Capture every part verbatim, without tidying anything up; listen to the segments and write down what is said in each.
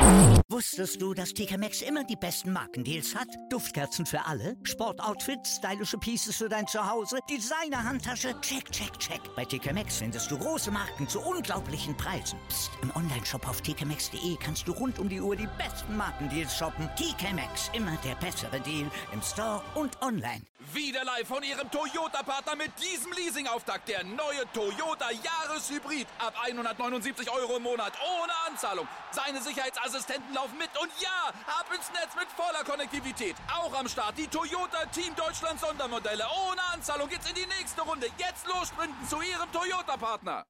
Wusstest du, dass T K Maxx immer die besten Markendeals hat? Duftkerzen für alle, Sportoutfits, stylische Pieces für dein Zuhause, Designer-Handtasche, check, check, check. Bei T K Maxx findest du große Marken zu unglaublichen Preisen. Psst. Im Onlineshop auf t k maxx punkt d e kannst du rund um die Uhr die besten Markendeals shoppen. T K Maxx, immer der bessere Deal im Store und online. Wieder live von Ihrem Toyota-Partner mit diesem Leasing-Auftakt. Der neue Toyota Jahreshybrid. Ab hundertneunundsiebzig Euro im Monat. Ohne Anzahlung. Seine Sicherheitsassistenten laufen mit. Und ja, ab ins Netz mit voller Konnektivität. Auch am Start die Toyota Team Deutschland Sondermodelle. Ohne Anzahlung geht's in die nächste Runde. Jetzt los sprinten zu Ihrem Toyota-Partner.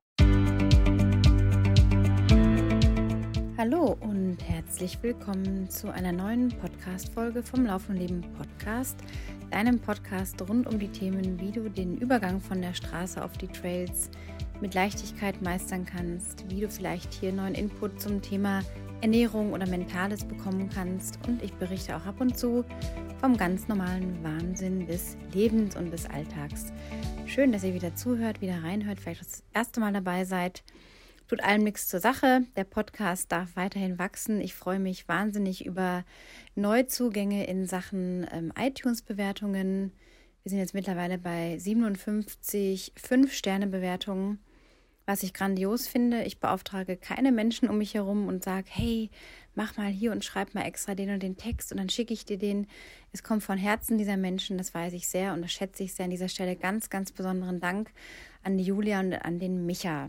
Hallo und herzlich willkommen zu einer neuen Podcast-Folge vom Lauf und Leben Podcast, deinem Podcast rund um die Themen, wie du den Übergang von der Straße auf die Trails mit Leichtigkeit meistern kannst, wie du vielleicht hier neuen Input zum Thema Ernährung oder Mentales bekommen kannst, und ich berichte auch ab und zu vom ganz normalen Wahnsinn des Lebens und des Alltags. Schön, dass ihr wieder zuhört, wieder reinhört, vielleicht das erste Mal dabei seid. Tut allem nichts zur Sache. Der Podcast darf weiterhin wachsen. Ich freue mich wahnsinnig über Neuzugänge in Sachen ähm, iTunes-Bewertungen. Wir sind jetzt mittlerweile bei siebenundfünfzig fünf-Sterne-Bewertungen, was ich grandios finde. Ich beauftrage keine Menschen um mich herum und sage, hey, mach mal hier und schreib mal extra den und den Text und dann schicke ich dir den. Es kommt von Herzen dieser Menschen, das weiß ich sehr und das schätze ich sehr. An dieser Stelle ganz, ganz besonderen Dank an die Julia und an den Micha.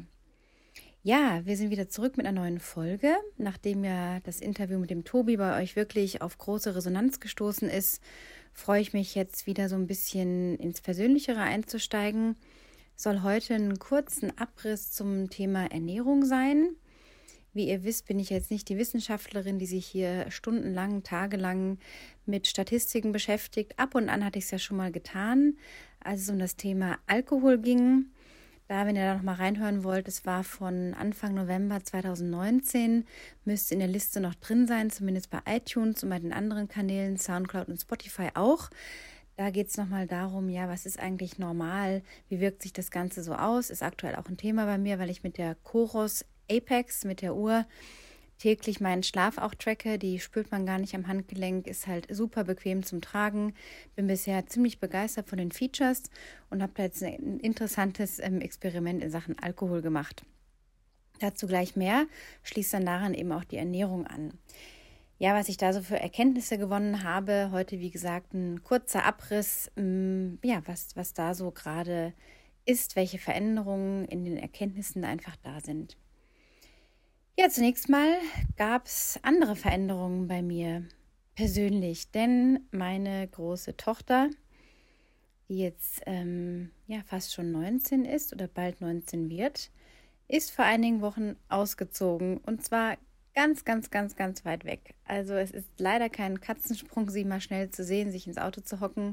Ja, wir sind wieder zurück mit einer neuen Folge, nachdem ja das Interview mit dem Tobi bei euch wirklich auf große Resonanz gestoßen ist, freue ich mich jetzt wieder so ein bisschen ins Persönlichere einzusteigen. Soll heute einen kurzen Abriss zum Thema Ernährung sein. Wie ihr wisst, bin ich jetzt nicht die Wissenschaftlerin, die sich hier stundenlang, tagelang mit Statistiken beschäftigt. Ab und an hatte ich es ja schon mal getan, als es um das Thema Alkohol ging. Da, wenn ihr da noch mal reinhören wollt, es war von Anfang November zweitausendneunzehn, müsste in der Liste noch drin sein, zumindest bei iTunes und bei den anderen Kanälen, Soundcloud und Spotify auch. Da geht es nochmal darum, ja, was ist eigentlich normal, wie wirkt sich das Ganze so aus, ist aktuell auch ein Thema bei mir, weil ich mit der Coros Apex, mit der Uhr, täglich meinen Schlaf auch tracke. Die spürt man gar nicht am Handgelenk, ist halt super bequem zum Tragen. Bin bisher ziemlich begeistert von den Features und habe da jetzt ein interessantes ähm, Experiment in Sachen Alkohol gemacht. Dazu gleich mehr, schließt dann daran eben auch die Ernährung an. Ja, was ich da so für Erkenntnisse gewonnen habe, heute wie gesagt ein kurzer Abriss, ähm, ja, was, was da so gerade ist, welche Veränderungen in den Erkenntnissen einfach da sind. Ja, zunächst mal gab es andere Veränderungen bei mir persönlich, denn meine große Tochter, die jetzt ähm, ja fast schon neunzehn ist oder bald neunzehn wird, ist vor einigen Wochen ausgezogen und zwar ganz, ganz, ganz, ganz weit weg. Also es ist leider kein Katzensprung, sie mal schnell zu sehen, sich ins Auto zu hocken.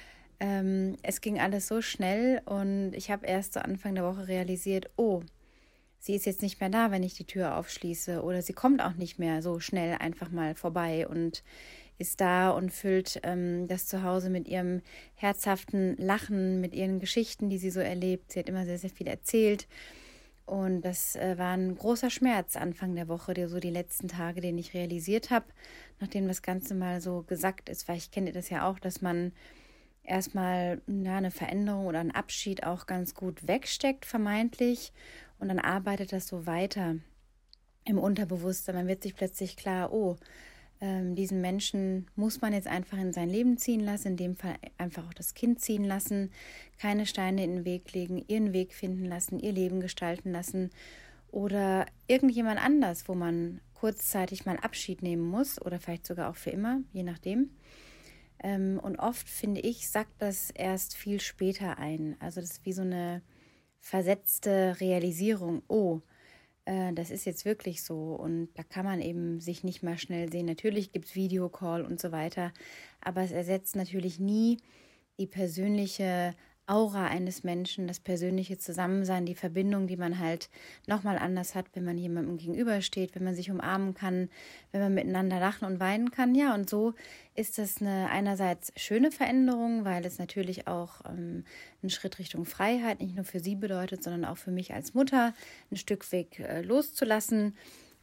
Ähm, es ging alles so schnell und ich habe erst so Anfang der Woche realisiert, oh, sie ist jetzt nicht mehr da, wenn ich die Tür aufschließe, oder sie kommt auch nicht mehr so schnell einfach mal vorbei und ist da und füllt ähm, das Zuhause mit ihrem herzhaften Lachen, mit ihren Geschichten, die sie so erlebt. Sie hat immer sehr, sehr viel erzählt und das äh, war ein großer Schmerz Anfang der Woche, der so die letzten Tage, den ich realisiert habe, nachdem das Ganze mal so gesackt ist, weil ich kenne das ja auch, dass man erstmal ja, eine Veränderung oder einen Abschied auch ganz gut wegsteckt, vermeintlich. Und dann arbeitet das so weiter im Unterbewusstsein. Man wird sich plötzlich klar, oh, ähm, diesen Menschen muss man jetzt einfach in sein Leben ziehen lassen, in dem Fall einfach auch das Kind ziehen lassen, keine Steine in den Weg legen, ihren Weg finden lassen, ihr Leben gestalten lassen oder irgendjemand anders, wo man kurzzeitig mal Abschied nehmen muss oder vielleicht sogar auch für immer, je nachdem. Ähm, und oft, finde ich, sagt das erst viel später ein. Also das ist wie so eine versetzte Realisierung, oh, äh, das ist jetzt wirklich so und da kann man eben sich nicht mal schnell sehen. Natürlich gibt es Videocall und so weiter, aber es ersetzt natürlich nie die persönliche Aura eines Menschen, das persönliche Zusammensein, die Verbindung, die man halt nochmal anders hat, wenn man jemandem gegenübersteht, wenn man sich umarmen kann, wenn man miteinander lachen und weinen kann. Ja, und so ist das eine einerseits schöne Veränderung, weil es natürlich auch ähm, einen Schritt Richtung Freiheit nicht nur für sie bedeutet, sondern auch für mich als Mutter ein Stück Weg äh, loszulassen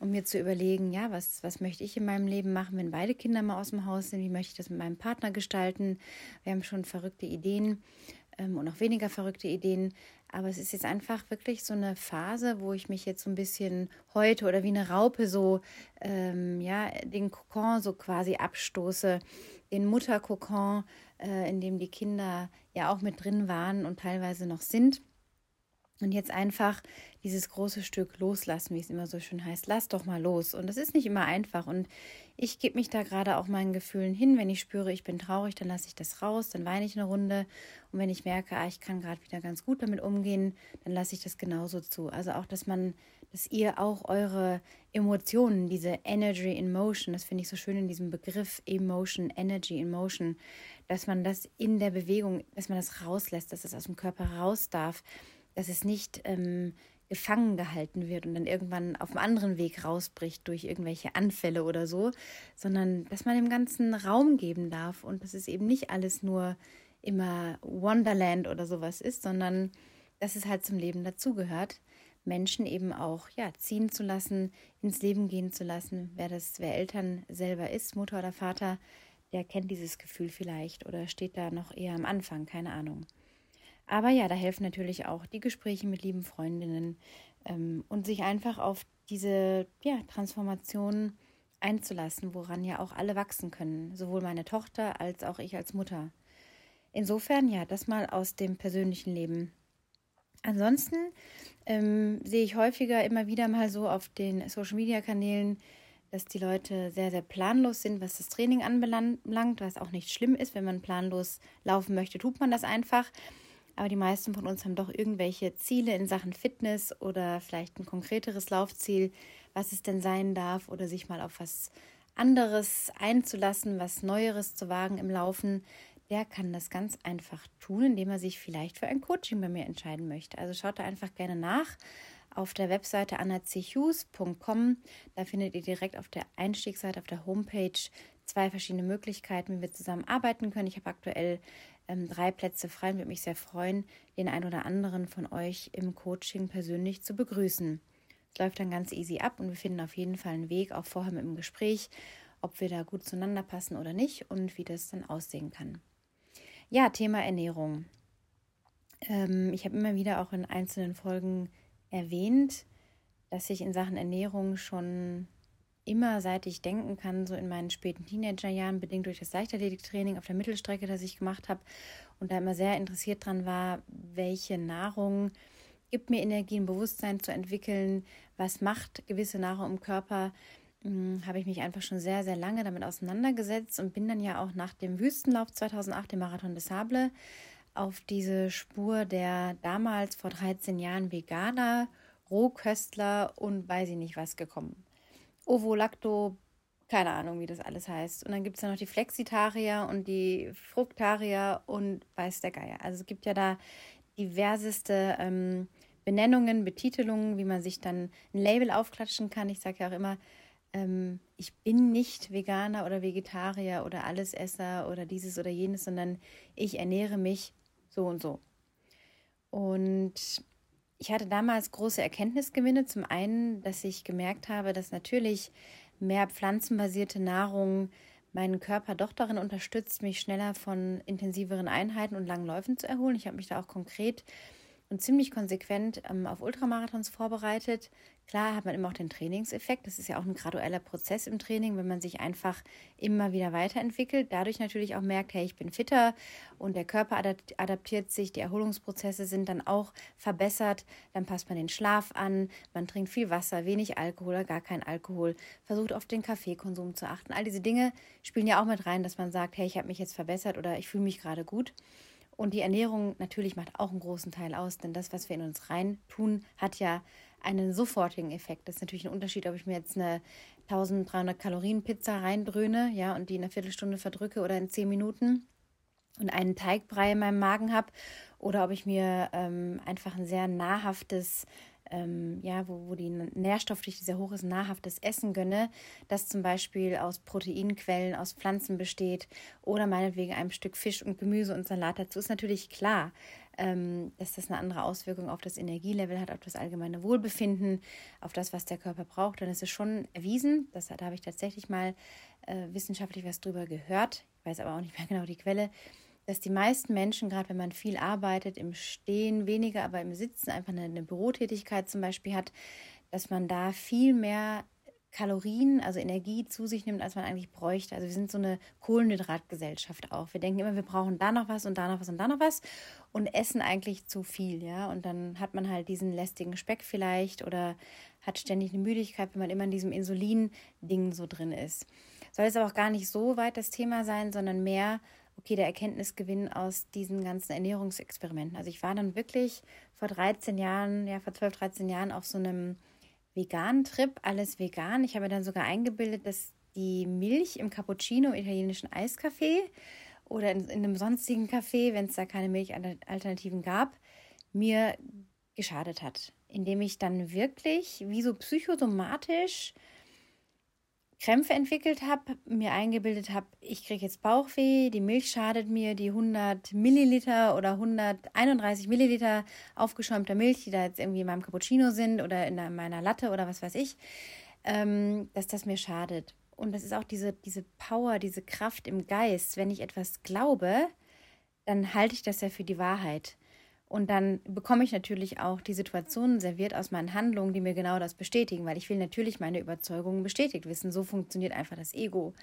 um mir zu überlegen, ja, was, was möchte ich in meinem Leben machen, wenn beide Kinder mal aus dem Haus sind, wie möchte ich das mit meinem Partner gestalten. Wir haben schon verrückte Ideen ähm, und auch weniger verrückte Ideen, aber es ist jetzt einfach wirklich so eine Phase, wo ich mich jetzt so ein bisschen heute oder wie eine Raupe so, ähm, ja, den Kokon so quasi abstoße, den Mutterkokon, äh, in dem die Kinder ja auch mit drin waren und teilweise noch sind. Und jetzt einfach dieses große Stück loslassen, wie es immer so schön heißt. Lass doch mal los. Und das ist nicht immer einfach. Und ich gebe mich da gerade auch meinen Gefühlen hin. Wenn ich spüre, ich bin traurig, dann lasse ich das raus, dann weine ich eine Runde. Und wenn ich merke, ah, ich kann gerade wieder ganz gut damit umgehen, dann lasse ich das genauso zu. Also auch, dass man, dass ihr auch eure Emotionen, diese Energy in Motion, das finde ich so schön in diesem Begriff Emotion, Energy in Motion, dass man das in der Bewegung, dass man das rauslässt, dass es aus dem Körper raus darf, dass es nicht ähm, gefangen gehalten wird und dann irgendwann auf einem anderen Weg rausbricht durch irgendwelche Anfälle oder so, sondern dass man dem Ganzen Raum geben darf und dass es eben nicht alles nur immer Wonderland oder sowas ist, sondern dass es halt zum Leben dazugehört, Menschen eben auch ja ziehen zu lassen, ins Leben gehen zu lassen. Wer das, wer Eltern selber ist, Mutter oder Vater, der kennt dieses Gefühl vielleicht oder steht da noch eher am Anfang, keine Ahnung. Aber ja, da helfen natürlich auch die Gespräche mit lieben Freundinnen ähm, und sich einfach auf diese ja, Transformation einzulassen, woran ja auch alle wachsen können, sowohl meine Tochter als auch ich als Mutter. Insofern ja, das mal aus dem persönlichen Leben. Ansonsten ähm, sehe ich häufiger immer wieder mal so auf den Social-Media-Kanälen, dass die Leute sehr, sehr planlos sind, was das Training anbelangt, was auch nicht schlimm ist. Wenn man planlos laufen möchte, tut man das einfach. Aber die meisten von uns haben doch irgendwelche Ziele in Sachen Fitness oder vielleicht ein konkreteres Laufziel, was es denn sein darf oder sich mal auf was anderes einzulassen, was Neueres zu wagen im Laufen. Der kann das ganz einfach tun, indem er sich vielleicht für ein Coaching bei mir entscheiden möchte. Also schaut da einfach gerne nach auf der Webseite anna c hughes punkt com. Da findet ihr direkt auf der Einstiegsseite, auf der Homepage zwei verschiedene Möglichkeiten, wie wir zusammen arbeiten können. Ich habe aktuell ähm, drei Plätze frei und würde mich sehr freuen, den einen oder anderen von euch im Coaching persönlich zu begrüßen. Es läuft dann ganz easy ab und wir finden auf jeden Fall einen Weg, auch vorher mit dem Gespräch, ob wir da gut zueinander passen oder nicht und wie das dann aussehen kann. Ja, Thema Ernährung. Ähm, ich habe immer wieder auch in einzelnen Folgen erwähnt, dass ich in Sachen Ernährung schon immer, seit ich denken kann, so in meinen späten Teenagerjahren, bedingt durch das Leichtathletiktraining auf der Mittelstrecke, das ich gemacht habe und da immer sehr interessiert dran war, welche Nahrung gibt mir Energie, ein Bewusstsein zu entwickeln, was macht gewisse Nahrung im Körper, hm, habe ich mich einfach schon sehr, sehr lange damit auseinandergesetzt und bin dann ja auch nach dem Wüstenlauf zweitausendacht, dem Marathon des Sables, auf diese Spur der damals vor dreizehn Jahren Veganer, Rohköstler und weiß ich nicht was gekommen. Ovo, Lacto, keine Ahnung, wie das alles heißt. Und dann gibt es ja noch die Flexitarier und die Fruktarier und weiß der Geier. Also es gibt ja da diverseste ähm, Benennungen, Betitelungen, wie man sich dann ein Label aufklatschen kann. Ich sage ja auch immer, ähm, ich bin nicht Veganer oder Vegetarier oder Allesesser oder dieses oder jenes, sondern ich ernähre mich so und so. Und ich hatte damals große Erkenntnisgewinne. Zum einen, dass ich gemerkt habe, dass natürlich mehr pflanzenbasierte Nahrung meinen Körper doch darin unterstützt, mich schneller von intensiveren Einheiten und langen Läufen zu erholen. Ich habe mich da auch konkret und ziemlich konsequent ähm, auf Ultramarathons vorbereitet. Klar hat man immer auch den Trainingseffekt. Das ist ja auch ein gradueller Prozess im Training, wenn man sich einfach immer wieder weiterentwickelt. Dadurch natürlich auch merkt, hey, ich bin fitter und der Körper adaptiert sich, die Erholungsprozesse sind dann auch verbessert. Dann passt man den Schlaf an, man trinkt viel Wasser, wenig Alkohol oder gar kein Alkohol, versucht auf den Kaffeekonsum zu achten. All diese Dinge spielen ja auch mit rein, dass man sagt, hey, ich habe mich jetzt verbessert oder ich fühle mich gerade gut. Und die Ernährung natürlich macht auch einen großen Teil aus, denn das, was wir in uns rein tun, hat ja einen sofortigen Effekt. Das ist natürlich ein Unterschied, ob ich mir jetzt eine dreizehnhundert Kalorien Pizza reindröhne, ja, und die in einer Viertelstunde verdrücke oder in zehn Minuten und einen Teigbrei in meinem Magen habe oder ob ich mir ähm, einfach ein sehr nahrhaftes, ähm, ja, wo, wo die Nährstoffdichte sehr hoch ist, nahrhaftes Essen gönne, das zum Beispiel aus Proteinquellen, aus Pflanzen besteht oder meinetwegen einem Stück Fisch und Gemüse und Salat dazu, ist natürlich klar. ähm, dass das eine andere Auswirkung auf das Energielevel hat, auf das allgemeine Wohlbefinden, auf das, was der Körper braucht. Und es ist schon erwiesen, das, da habe ich tatsächlich mal äh, wissenschaftlich was drüber gehört, ich weiß aber auch nicht mehr genau die Quelle, dass die meisten Menschen, gerade wenn man viel arbeitet, im Stehen weniger, aber im Sitzen einfach eine, eine Bürotätigkeit zum Beispiel hat, dass man da viel mehr Kalorien, also Energie zu sich nimmt, als man eigentlich bräuchte. Also wir sind so eine Kohlenhydratgesellschaft auch. Wir denken immer, wir brauchen da noch was und da noch was und da noch was und essen eigentlich zu viel, ja. Und dann hat man halt diesen lästigen Speck vielleicht oder hat ständig eine Müdigkeit, wenn man immer in diesem Insulin-Ding so drin ist. Soll jetzt aber auch gar nicht so weit das Thema sein, sondern mehr, okay, der Erkenntnisgewinn aus diesen ganzen Ernährungsexperimenten. Also ich war dann wirklich vor dreizehn Jahren, ja vor zwölf, dreizehn Jahren auf so einem veganen Trip, alles vegan. Ich habe mir dann sogar eingebildet, dass die Milch im Cappuccino, im italienischen Eiskaffee oder in, in einem sonstigen Kaffee, wenn es da keine Milchalternativen gab, mir geschadet hat. Indem ich dann wirklich wie so psychosomatisch Krämpfe entwickelt habe, mir eingebildet habe, ich kriege jetzt Bauchweh, die Milch schadet mir, die hundert Milliliter oder hunderteinunddreißig Milliliter aufgeschäumter Milch, die da jetzt irgendwie in meinem Cappuccino sind oder in meiner Latte oder was weiß ich, ähm, dass das mir schadet. Und das ist auch diese, diese Power, diese Kraft im Geist. Wenn ich etwas glaube, dann halte ich das ja für die Wahrheit. Und dann bekomme ich natürlich auch die Situationen serviert aus meinen Handlungen, die mir genau das bestätigen, weil ich will natürlich meine Überzeugungen bestätigt wissen. So funktioniert einfach das Ego.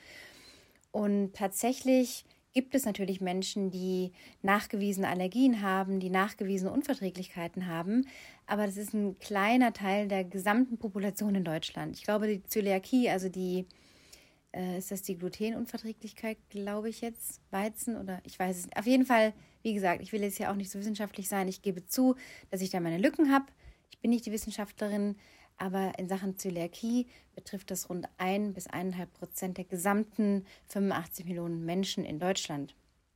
Und tatsächlich gibt es natürlich Menschen, die nachgewiesene Allergien haben, die nachgewiesene Unverträglichkeiten haben, aber das ist ein kleiner Teil der gesamten Population in Deutschland. Ich glaube, die Zöliakie, also die Äh, ist das die Glutenunverträglichkeit, glaube ich jetzt, Weizen oder ich weiß es nicht. Auf jeden Fall, wie gesagt, ich will jetzt ja auch nicht so wissenschaftlich sein. Ich gebe zu, dass ich da meine Lücken habe. Ich bin nicht die Wissenschaftlerin, aber in Sachen Zöliakie betrifft das rund ein bis eineinhalb Prozent der gesamten fünfundachtzig Millionen Menschen in Deutschland.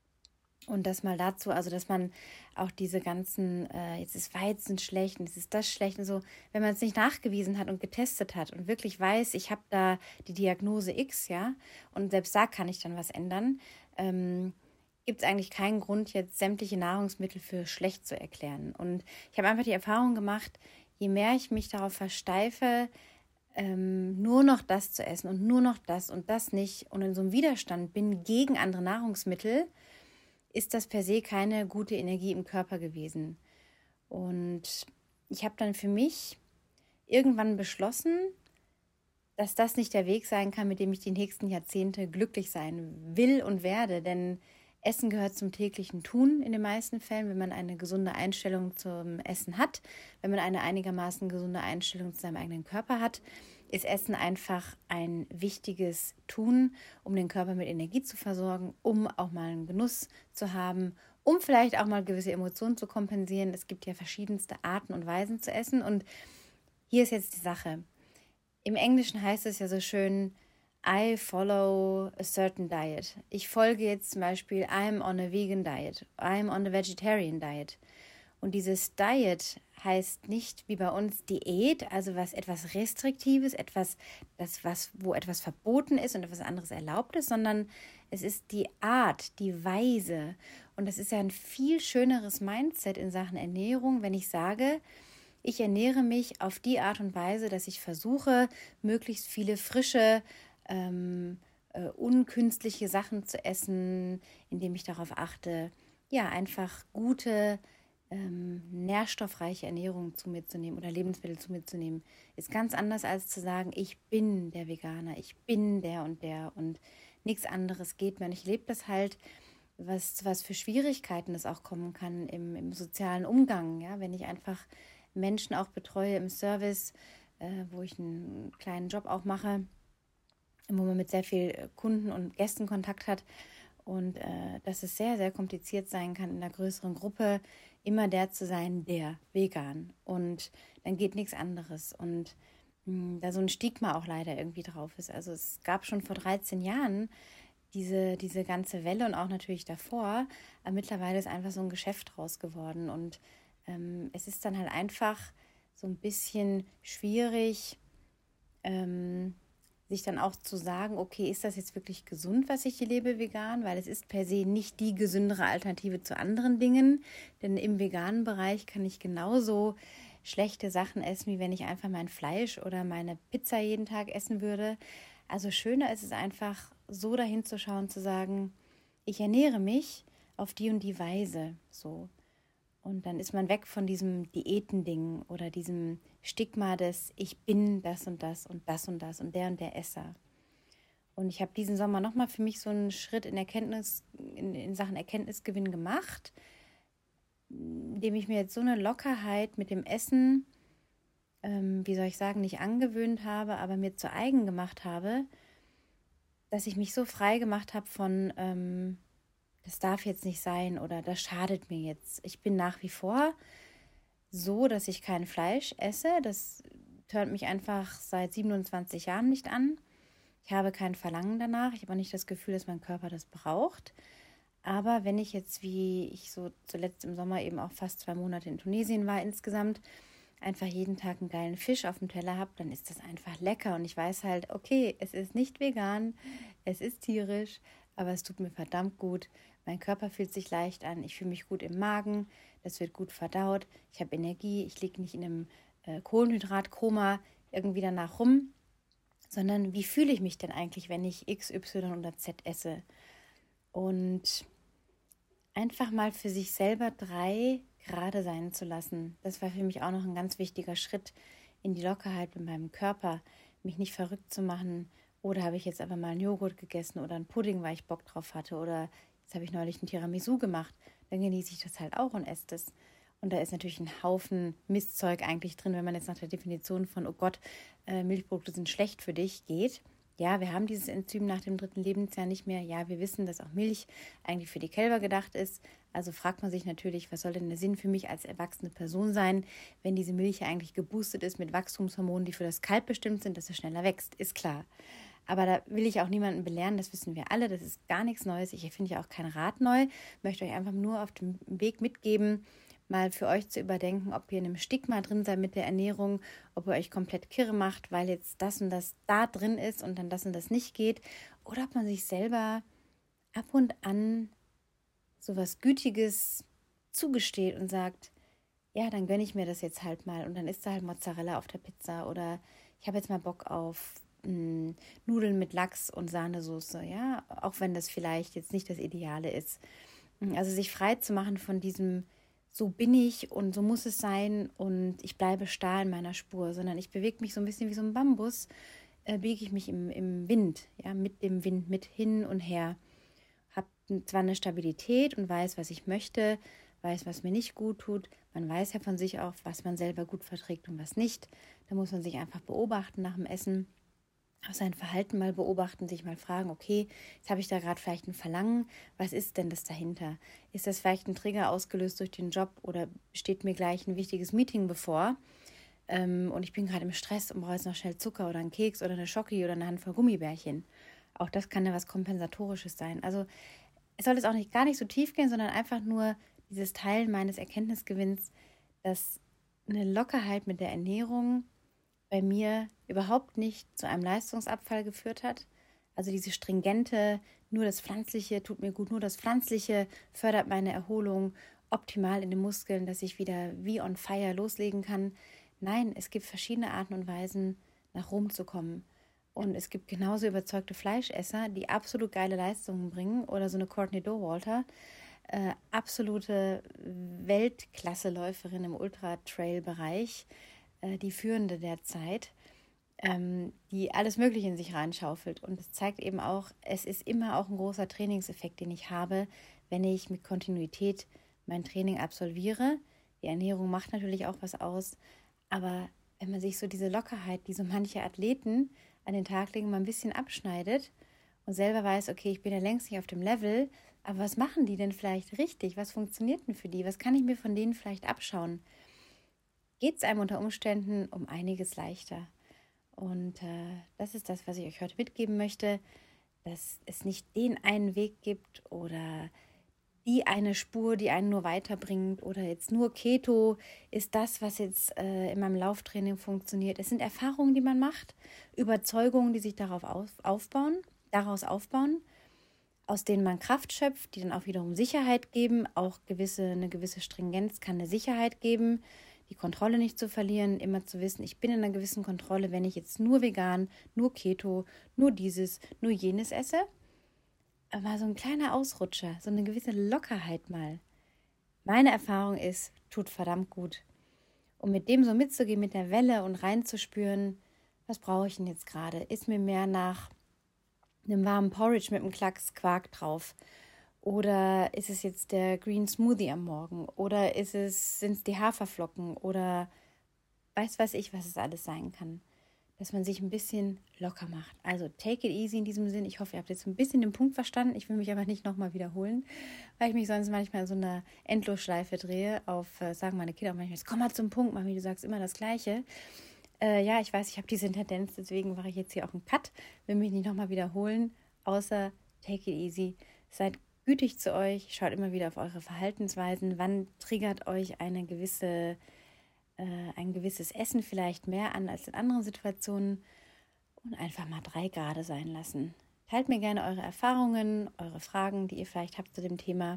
Und das mal dazu, also dass man auch diese ganzen, äh, jetzt ist Weizen schlecht und jetzt ist das schlecht und so, wenn man es nicht nachgewiesen hat und getestet hat und wirklich weiß, ich habe da die Diagnose X, ja, und selbst da kann ich dann was ändern, ähm, gibt es eigentlich keinen Grund, jetzt sämtliche Nahrungsmittel für schlecht zu erklären. Und ich habe einfach die Erfahrung gemacht, je mehr ich mich darauf versteife, ähm, nur noch das zu essen und nur noch das und das nicht und in so einem Widerstand bin gegen andere Nahrungsmittel, ist das per se keine gute Energie im Körper gewesen. Und ich habe dann für mich irgendwann beschlossen, dass das nicht der Weg sein kann, mit dem ich die nächsten Jahrzehnte glücklich sein will und werde. Denn Essen gehört zum täglichen Tun in den meisten Fällen, wenn man eine gesunde Einstellung zum Essen hat, wenn man eine einigermaßen gesunde Einstellung zu seinem eigenen Körper hat, ist Essen einfach ein wichtiges Tun, um den Körper mit Energie zu versorgen, um auch mal einen Genuss zu haben, um vielleicht auch mal gewisse Emotionen zu kompensieren. Es gibt ja verschiedenste Arten und Weisen zu essen. Und hier ist jetzt die Sache. Im Englischen heißt es ja so schön, I follow a certain diet. Ich folge jetzt zum Beispiel, I'm on a vegan diet, I'm on a vegetarian diet. Und dieses Diet heißt nicht wie bei uns Diät, also was etwas Restriktives, etwas, das, was, wo etwas verboten ist und etwas anderes erlaubt ist, sondern es ist die Art, die Weise. Und das ist ja ein viel schöneres Mindset in Sachen Ernährung, wenn ich sage, ich ernähre mich auf die Art und Weise, dass ich versuche, möglichst viele frische, ähm, äh, unkünstliche Sachen zu essen, indem ich darauf achte, ja, einfach gute, ähm, nährstoffreiche Ernährung zu mir zu nehmen oder Lebensmittel zu mir zu nehmen, ist ganz anders als zu sagen, ich bin der Veganer, ich bin der und der und nichts anderes geht mehr. Und ich lebe das halt, was, was für Schwierigkeiten es auch kommen kann im, im sozialen Umgang, ja, wenn ich einfach Menschen auch betreue im Service, äh, wo ich einen kleinen Job auch mache, wo man mit sehr viel Kunden und Gästen Kontakt hat und äh, dass es sehr, sehr kompliziert sein kann, in einer größeren Gruppe immer der zu sein, der vegan. Und dann geht nichts anderes. Und mh, da so ein Stigma auch leider irgendwie drauf ist. Also es gab schon vor dreizehn Jahren diese, diese ganze Welle und auch natürlich davor, aber mittlerweile ist einfach so ein Geschäft draus geworden. Und ähm, es ist dann halt einfach so ein bisschen schwierig, ähm, sich dann auch zu sagen, okay, ist das jetzt wirklich gesund, was ich hier lebe vegan? Weil es ist per se nicht die gesündere Alternative zu anderen Dingen. Denn im veganen Bereich kann ich genauso schlechte Sachen essen, wie wenn ich einfach mein Fleisch oder meine Pizza jeden Tag essen würde. Also schöner ist es einfach, so dahin zu schauen, zu sagen, ich ernähre mich auf die und die Weise, so. Und dann ist man weg von diesem Diätending oder diesem Stigma des ich bin das und das und das und das und der und der Esser. Und ich habe diesen Sommer nochmal für mich so einen Schritt in Erkenntnis, in, in Sachen Erkenntnisgewinn gemacht, indem ich mir jetzt so eine Lockerheit mit dem Essen, ähm, wie soll ich sagen, nicht angewöhnt habe, aber mir zu eigen gemacht habe, dass ich mich so frei gemacht habe von ähm, das darf jetzt nicht sein oder das schadet mir jetzt. Ich bin nach wie vor so, dass ich kein Fleisch esse. Das tönt mich einfach seit siebenundzwanzig Jahren nicht an. Ich habe kein Verlangen danach. Ich habe auch nicht das Gefühl, dass mein Körper das braucht. Aber wenn ich jetzt, wie ich so zuletzt im Sommer eben auch fast zwei Monate in Tunesien war insgesamt, einfach jeden Tag einen geilen Fisch auf dem Teller habe, dann ist das einfach lecker. Und ich weiß halt, okay, es ist nicht vegan, es ist tierisch, aber es tut mir verdammt gut. Mein Körper fühlt sich leicht an, ich fühle mich gut im Magen, das wird gut verdaut, ich habe Energie, ich liege nicht in einem äh, Kohlenhydratkoma irgendwie danach rum, sondern wie fühle ich mich denn eigentlich, wenn ich X, Y oder Z esse? Und einfach mal für sich selber drei gerade sein zu lassen, das war für mich auch noch ein ganz wichtiger Schritt in die Lockerheit mit meinem Körper, mich nicht verrückt zu machen. Oder habe ich jetzt aber mal einen Joghurt gegessen oder einen Pudding, weil ich Bock drauf hatte. Oder jetzt habe ich neulich ein Tiramisu gemacht. Dann genieße ich das halt auch und esse das. Und da ist natürlich ein Haufen Mistzeug eigentlich drin, wenn man jetzt nach der Definition von, oh Gott, äh, Milchprodukte sind schlecht für dich, geht. Ja, wir haben dieses Enzym nach dem dritten Lebensjahr nicht mehr. Ja, wir wissen, dass auch Milch eigentlich für die Kälber gedacht ist. Also fragt man sich natürlich, was soll denn der Sinn für mich als erwachsene Person sein, wenn diese Milch ja eigentlich geboostet ist mit Wachstumshormonen, die für das Kalb bestimmt sind, dass es schneller wächst, ist klar. Aber da will ich auch niemanden belehren, das wissen wir alle, das ist gar nichts Neues. Ich erfinde ja auch kein Rad neu, möchte euch einfach nur auf dem Weg mitgeben, mal für euch zu überdenken, ob ihr in einem Stigma drin seid mit der Ernährung, ob ihr euch komplett kirre macht, weil jetzt das und das da drin ist und dann das und das nicht geht, oder ob man sich selber ab und an so was Gütiges zugesteht und sagt, ja, dann gönne ich mir das jetzt halt mal und dann ist da halt Mozzarella auf der Pizza oder ich habe jetzt mal Bock auf mh, Nudeln mit Lachs und Sahnesoße, ja, auch wenn das vielleicht jetzt nicht das Ideale ist. Also sich frei zu machen von diesem so bin ich und so muss es sein und ich bleibe starr in meiner Spur, sondern ich bewege mich so ein bisschen wie so ein Bambus, äh, biege ich mich im, im Wind, ja, mit dem Wind, mit hin und her. Habe zwar eine Stabilität und weiß, was ich möchte, weiß, was mir nicht gut tut. Man weiß ja von sich auch, was man selber gut verträgt und was nicht. Da muss man sich einfach beobachten nach dem Essen, auch sein Verhalten mal beobachten, sich mal fragen, okay, jetzt habe ich da gerade vielleicht ein Verlangen, was ist denn das dahinter? Ist das vielleicht ein Trigger ausgelöst durch den Job oder steht mir gleich ein wichtiges Meeting bevor ähm, und ich bin gerade im Stress und brauche jetzt noch schnell Zucker oder einen Keks oder eine Schoki oder eine Handvoll Gummibärchen. Auch das kann ja was Kompensatorisches sein. Also es soll jetzt auch nicht gar nicht so tief gehen, sondern einfach nur dieses Teilen meines Erkenntnisgewinns, dass eine Lockerheit mit der Ernährung bei mir überhaupt nicht zu einem Leistungsabfall geführt hat. Also diese stringente, nur das Pflanzliche tut mir gut, nur das Pflanzliche fördert meine Erholung optimal in den Muskeln, dass ich wieder wie on fire loslegen kann. Nein, es gibt verschiedene Arten und Weisen, nach Rom zu kommen. Und es gibt genauso überzeugte Fleischesser, die absolut geile Leistungen bringen. Oder so eine Courtney Dauwalter, äh, absolute Weltklasse-Läuferin im Ultra-Trail-Bereich, die Führende der Zeit, ähm, die alles Mögliche in sich reinschaufelt. Und es zeigt eben auch, es ist immer auch ein großer Trainingseffekt, den ich habe, wenn ich mit Kontinuität mein Training absolviere. Die Ernährung macht natürlich auch was aus, aber wenn man sich so diese Lockerheit, die so manche Athleten an den Tag legen, mal ein bisschen abschneidet und selber weiß, okay, ich bin ja längst nicht auf dem Level, aber was machen die denn vielleicht richtig? Was funktioniert denn für die? Was kann ich mir von denen vielleicht abschauen? Geht es einem unter Umständen um einiges leichter. Und äh, das ist das, was ich euch heute mitgeben möchte, dass es nicht den einen Weg gibt oder die eine Spur, die einen nur weiterbringt oder jetzt nur Keto ist das, was jetzt äh, in meinem Lauftraining funktioniert. Es sind Erfahrungen, die man macht, Überzeugungen, die sich darauf auf, aufbauen, daraus aufbauen, aus denen man Kraft schöpft, die dann auch wiederum Sicherheit geben. Auch gewisse, eine gewisse Stringenz kann eine Sicherheit geben, die Kontrolle nicht zu verlieren, immer zu wissen, ich bin in einer gewissen Kontrolle, wenn ich jetzt nur vegan, nur Keto, nur dieses, nur jenes esse. Aber so ein kleiner Ausrutscher, so eine gewisse Lockerheit mal. Meine Erfahrung ist, tut verdammt gut. Um mit dem so mitzugehen, mit der Welle und reinzuspüren, was brauche ich denn jetzt gerade? Ist mir mehr nach einem warmen Porridge mit einem Klacks Quark drauf? Oder ist es jetzt der Green Smoothie am Morgen? Oder ist es, sind es die Haferflocken? Oder weiß was ich, was es alles sein kann. Dass man sich ein bisschen locker macht. Also take it easy in diesem Sinn. Ich hoffe, ihr habt jetzt ein bisschen den Punkt verstanden. Ich will mich aber nicht nochmal wiederholen, weil ich mich sonst manchmal in so einer Endlosschleife drehe auf, äh, sagen meine Kinder auch manchmal, komm mal zum Punkt, Mami, du sagst immer das Gleiche. Äh, ja, ich weiß, ich habe diese Tendenz, deswegen mache ich jetzt hier auch einen Cut. Will mich nicht nochmal wiederholen, außer take it easy. Seid gütig zu euch, schaut immer wieder auf eure Verhaltensweisen. Wann triggert euch eine gewisse ein gewisses Essen vielleicht mehr an als in anderen Situationen und einfach mal drei Grade sein lassen. Teilt mir gerne eure Erfahrungen, eure Fragen, die ihr vielleicht habt zu dem Thema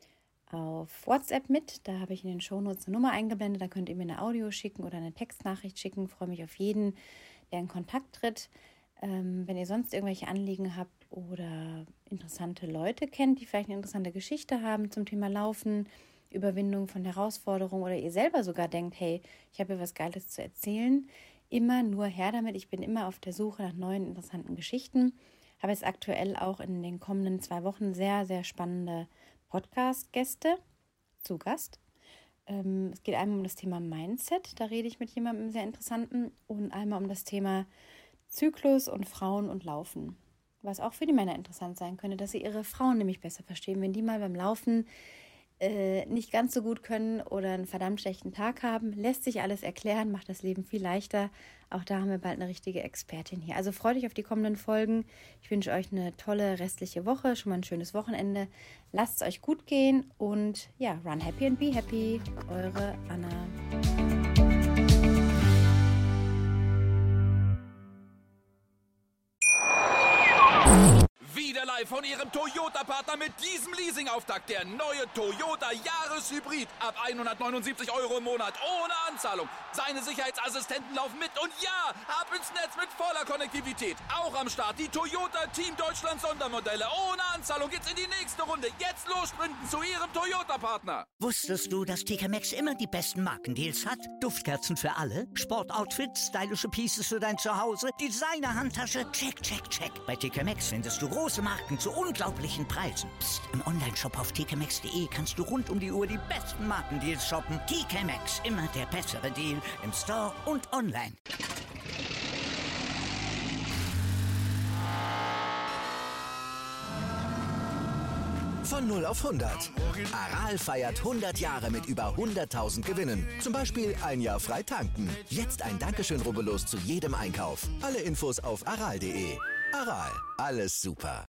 auf WhatsApp mit. Da habe ich in den Shownotes eine Nummer eingeblendet, da könnt ihr mir eine Audio schicken oder eine Textnachricht schicken. Ich freue mich auf jeden, der in Kontakt tritt. Ähm, wenn ihr sonst irgendwelche Anliegen habt oder interessante Leute kennt, die vielleicht eine interessante Geschichte haben zum Thema Laufen, Überwindung von Herausforderungen oder ihr selber sogar denkt, hey, ich habe hier was Geiles zu erzählen, immer nur her damit. Ich bin immer auf der Suche nach neuen, interessanten Geschichten. Habe jetzt aktuell auch in den kommenden zwei Wochen sehr, sehr spannende Podcast-Gäste zu Gast. Ähm, es geht einmal um das Thema Mindset, da rede ich mit jemandem sehr interessanten, und einmal um das Thema Zyklus und Frauen und Laufen. Was auch für die Männer interessant sein könnte, dass sie ihre Frauen nämlich besser verstehen, wenn die mal beim Laufen nicht ganz so gut können oder einen verdammt schlechten Tag haben, lässt sich alles erklären, macht das Leben viel leichter. Auch da haben wir bald eine richtige Expertin hier. Also freut euch auf die kommenden Folgen. Ich wünsche euch eine tolle restliche Woche, schon mal ein schönes Wochenende. Lasst es euch gut gehen und ja, run happy and be happy. Eure Anna. Von ihrem Toyota-Partner mit diesem Leasing-Auftakt. Der neue Toyota Jahreshybrid. Ab hundertneunundsiebzig Euro im Monat. Ohne Anzahlung. Seine Sicherheitsassistenten laufen mit. Und ja, ab ins Netz mit voller Konnektivität. Auch am Start die Toyota Team Deutschland Sondermodelle. Ohne Anzahlung geht's in die nächste Runde. Jetzt los sprinten zu ihrem Toyota-Partner. Wusstest du, dass T K Maxx immer die besten Markendeals hat? Duftkerzen für alle, Sportoutfits, stylische Pieces für dein Zuhause, Designer-Handtasche, check, check, check. Bei T K Maxx findest du große Marken zu unglaublichen Preisen. Psst. Im Onlineshop auf t k maxx punkt d e kannst du rund um die Uhr die besten Markendeals shoppen. T K Maxx, immer der bessere Deal im Store und online. Von null auf hundert. Aral feiert hundert Jahre mit über hunderttausend Gewinnen. Zum Beispiel ein Jahr frei tanken. Jetzt ein Dankeschön, rubbellos zu jedem Einkauf. Alle Infos auf aral punkt d e. Aral, alles super.